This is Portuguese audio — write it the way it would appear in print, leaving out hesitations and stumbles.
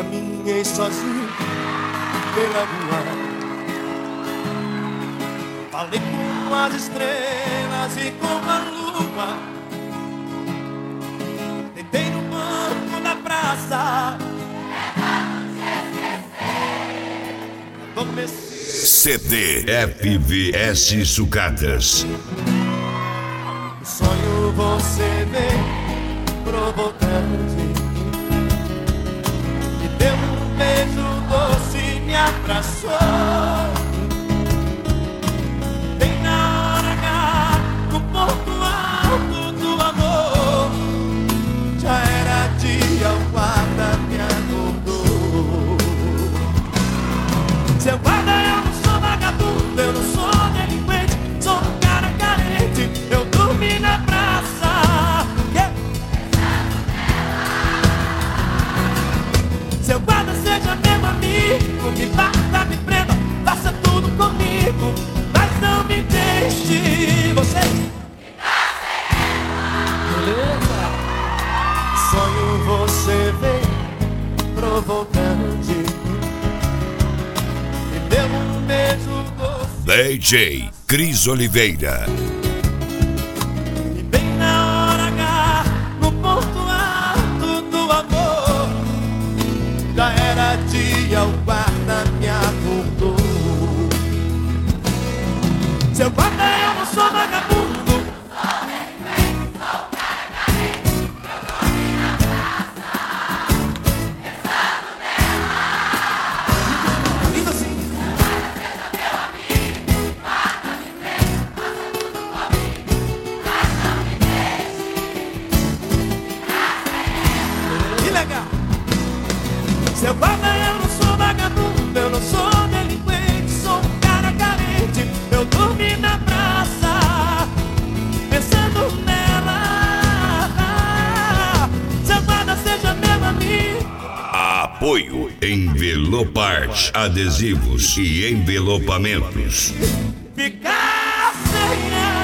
caminhei sozinho pela rua. Falei com as estrelas e com a lua. Deitei no banco da praça. CD FVS Sucatas. O sonho você vem provocante. Me deu um beijo doce e me abraçou. Bem na hora H, no ponto alto do amor. Já era dia, o guarda me acordou. Seu guarda, eu não sou vagabundo, eu não sou delinquente, sou um cara carente, eu dormi na praça. Seu guarda, seja meu amigo, me bata, me prenda, faça tudo comigo, mas não me deixe. Você beleza? Sonho você vem provocante. Me deu um beijo doce. DJ Cris Oliveira. E bem na hora H, no ponto alto do amor. Já era dia, o guarda me acordou. Seu guarda, eu não sou vagabundo. Lindo assim. Que legal. Seu guarda, eu não sou vagabundo, eu não sou delinquente, sou um cara carente, eu dormi na praça, pensando nela. Seu guarda, seja meu amigo. Apoio Envelopart, adesivos e envelopamentos. Ficar sem ela.